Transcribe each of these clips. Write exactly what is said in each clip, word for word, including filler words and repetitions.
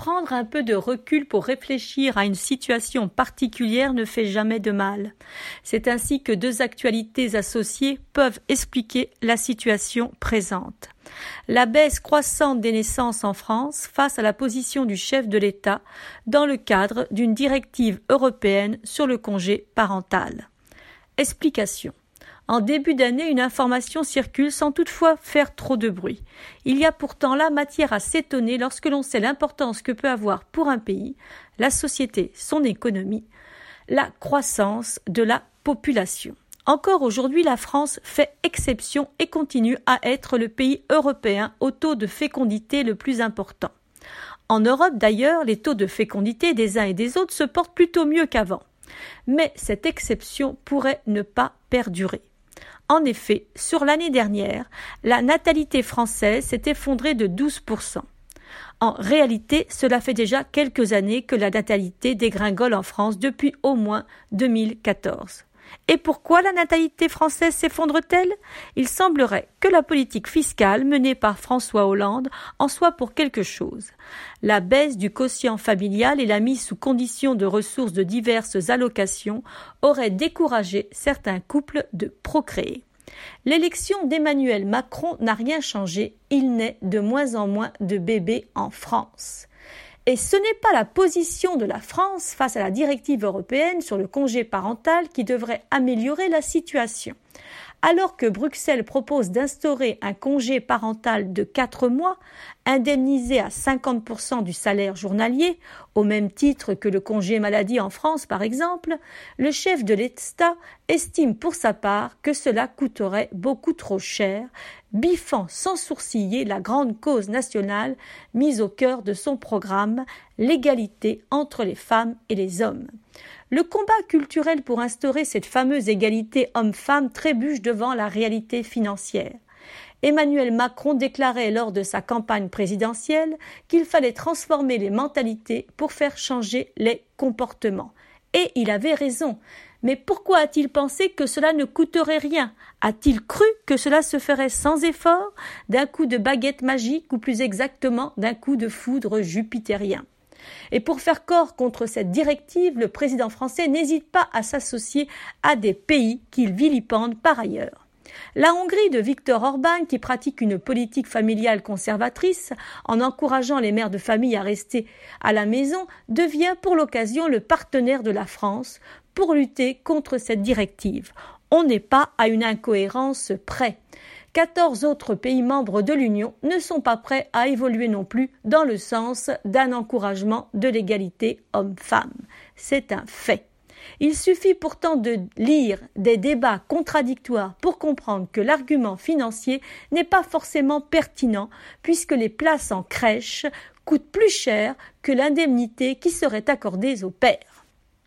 Prendre un peu de recul pour réfléchir à une situation particulière ne fait jamais de mal. C'est ainsi que deux actualités associées peuvent expliquer la situation présente. La baisse croissante des naissances en France face à la position du chef de l'État dans le cadre d'une directive européenne sur le congé parental. Explication. En début d'année, une information circule sans toutefois faire trop de bruit. Il y a pourtant là matière à s'étonner lorsque l'on sait l'importance que peut avoir pour un pays, la société, son économie, la croissance de la population. Encore aujourd'hui, la France fait exception et continue à être le pays européen au taux de fécondité le plus important. En Europe d'ailleurs, les taux de fécondité des uns et des autres se portent plutôt mieux qu'avant. Mais cette exception pourrait ne pas perdurer. En effet, sur l'année dernière, la natalité française s'est effondrée de douze pour cent. En réalité, cela fait déjà quelques années que la natalité dégringole en France depuis au moins deux mille quatorze. Et pourquoi la natalité française s'effondre-t-elle ? Il semblerait que la politique fiscale menée par François Hollande en soit pour quelque chose. La baisse du quotient familial et la mise sous condition de ressources de diverses allocations auraient découragé certains couples de procréer. L'élection d'Emmanuel Macron n'a rien changé, il naît de moins en moins de bébés en France. Et ce n'est pas la position de la France face à la directive européenne sur le congé parental qui devrait améliorer la situation. Alors que Bruxelles propose d'instaurer un congé parental de quatre mois, indemnisé à cinquante pour cent du salaire journalier, au même titre que le congé maladie en France par exemple, le chef de l'État estime pour sa part que cela coûterait beaucoup trop cher, biffant sans sourciller la grande cause nationale mise au cœur de son programme, l'égalité entre les femmes et les hommes. Le combat culturel pour instaurer cette fameuse égalité homme-femme trébuche devant la réalité financière. Emmanuel Macron déclarait lors de sa campagne présidentielle qu'il fallait transformer les mentalités pour faire changer les comportements. Et il avait raison. Mais pourquoi a-t-il pensé que cela ne coûterait rien ? A-t-il cru que cela se ferait sans effort, d'un coup de baguette magique ou plus exactement d'un coup de foudre jupitérien ? Et pour faire corps contre cette directive, le président français n'hésite pas à s'associer à des pays qu'il vilipende par ailleurs. La Hongrie de Viktor Orban, qui pratique une politique familiale conservatrice en encourageant les mères de famille à rester à la maison, devient pour l'occasion le partenaire de la France pour lutter contre cette directive. On n'est pas à une incohérence près. quatorze autres pays membres de l'Union ne sont pas prêts à évoluer non plus dans le sens d'un encouragement de l'égalité homme-femme. C'est un fait. Il suffit pourtant de lire des débats contradictoires pour comprendre que l'argument financier n'est pas forcément pertinent puisque les places en crèche coûtent plus cher que l'indemnité qui serait accordée aux pères.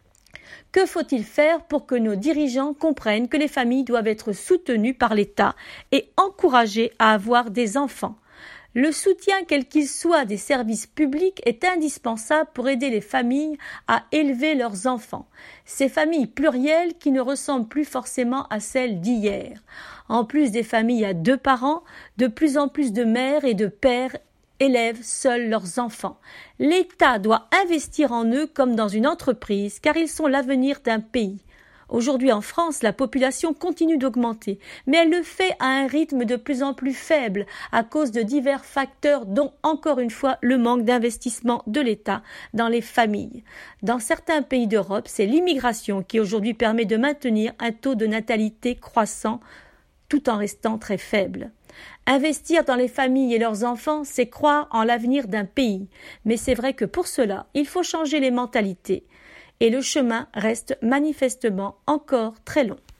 Que faut-il faire pour que nos dirigeants comprennent que les familles doivent être soutenues par l'État et encouragées à avoir des enfants ? Le soutien, quel qu'il soit, des services publics est indispensable pour aider les familles à élever leurs enfants. Ces familles plurielles qui ne ressemblent plus forcément à celles d'hier. En plus des familles à deux parents, de plus en plus de mères et de pères élèvent seuls leurs enfants. L'État doit investir en eux comme dans une entreprise, car ils sont l'avenir d'un pays. Aujourd'hui en France, la population continue d'augmenter, mais elle le fait à un rythme de plus en plus faible à cause de divers facteurs dont, encore une fois, le manque d'investissement de l'État dans les familles. Dans certains pays d'Europe, c'est l'immigration qui aujourd'hui permet de maintenir un taux de natalité croissant tout en restant très faible. Investir dans les familles et leurs enfants, c'est croire en l'avenir d'un pays. Mais c'est vrai que pour cela, il faut changer les mentalités. Et le chemin reste manifestement encore très long.